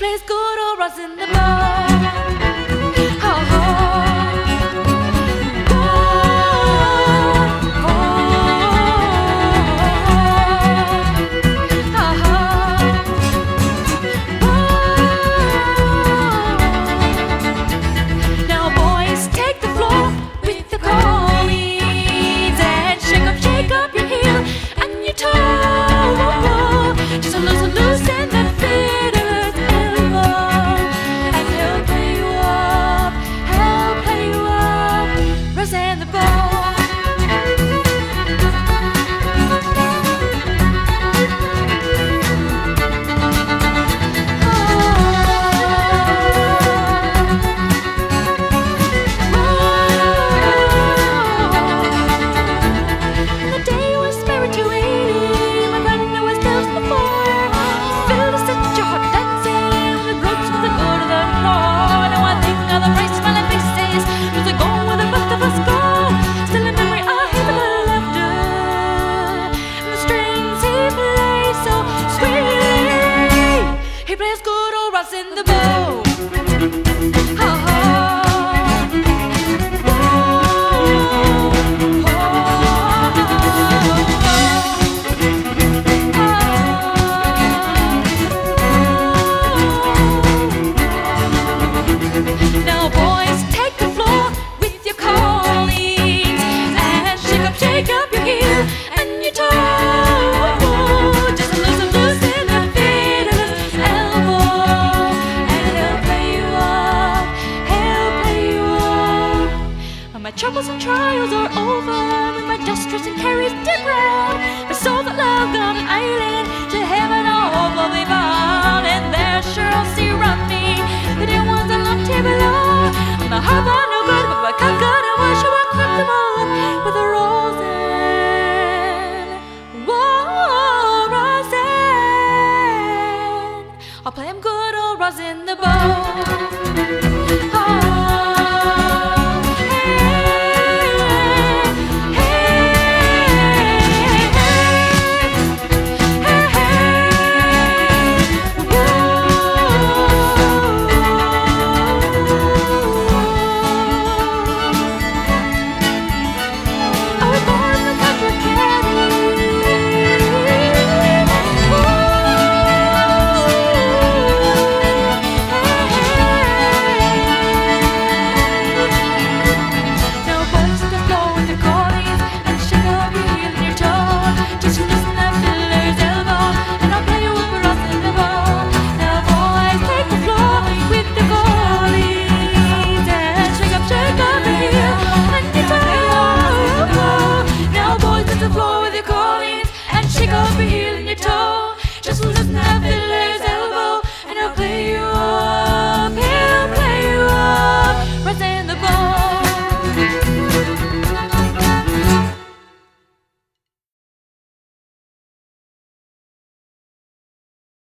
plays good old Ross in the bow. Oh, oh. He plays good old Ross in the bow. Oh, now boys, take the floor with your colleagues and shake up your heel and your toe. Just loosen the fiddler's elbow, and he'll play you up, he'll play you up. When my troubles and trials are over, when my dust drifts and carries to ground, my soul that loved on an island to heaven all will be bound, and there sure I'll see around me the dear ones I loved here below. On the harp are no good, but my cock-gun and why should I crack them all up with a rosin? Whoa, rosin! I'll play 'em good old Ross in the bow.